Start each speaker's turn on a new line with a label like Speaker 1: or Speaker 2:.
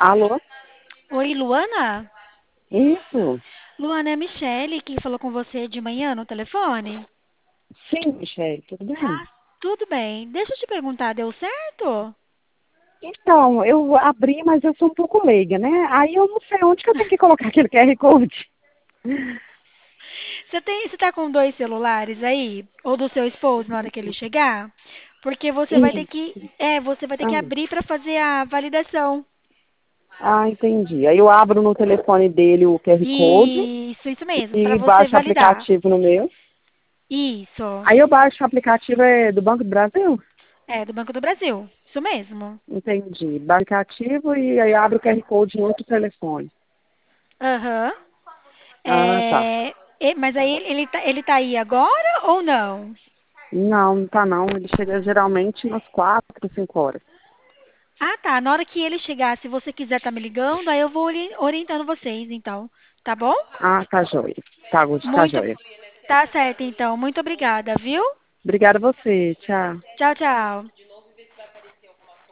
Speaker 1: Alô?
Speaker 2: Oi, Luana?
Speaker 1: Isso?
Speaker 2: Luana, é a Michele que falou com você de manhã no telefone?
Speaker 1: Sim, Michelle, tudo bem?
Speaker 2: Ah, tudo bem. Deixa eu te perguntar, deu certo?
Speaker 1: Então, eu abri, mas eu sou um pouco leiga, né? Aí eu não sei onde que eu tenho que colocar aquele QR Code.
Speaker 2: Você tá com dois celulares aí? Ou do seu esposo na hora que ele chegar? Porque
Speaker 1: Isso.
Speaker 2: você vai ter que
Speaker 1: Ah,
Speaker 2: abrir para fazer a validação.
Speaker 1: entendi. Aí eu abro no telefone dele o QR Code
Speaker 2: Isso mesmo, para
Speaker 1: e
Speaker 2: você
Speaker 1: baixo o
Speaker 2: validar.
Speaker 1: aplicativo no meu.
Speaker 2: Isso.
Speaker 1: Aí eu baixo o aplicativo do Banco do Brasil?
Speaker 2: É, do Banco do Brasil. Isso mesmo.
Speaker 1: Entendi. Baixo o aplicativo e aí abro o QR Code em outro telefone.
Speaker 2: Aham.
Speaker 1: Ah, tá.
Speaker 2: Mas aí ele tá aí agora ou não?
Speaker 1: Não, não tá não. Ele chega geralmente umas 4, 5 horas.
Speaker 2: Ah, tá. Na hora que ele chegar, se você quiser tá me ligando, aí eu vou orientando vocês, então. Tá bom?
Speaker 1: Ah, tá joia. Tá
Speaker 2: Muito.
Speaker 1: joia.
Speaker 2: Tá certo, então. Muito obrigada, viu?
Speaker 1: Obrigada a você. Tchau.
Speaker 2: Tchau, tchau.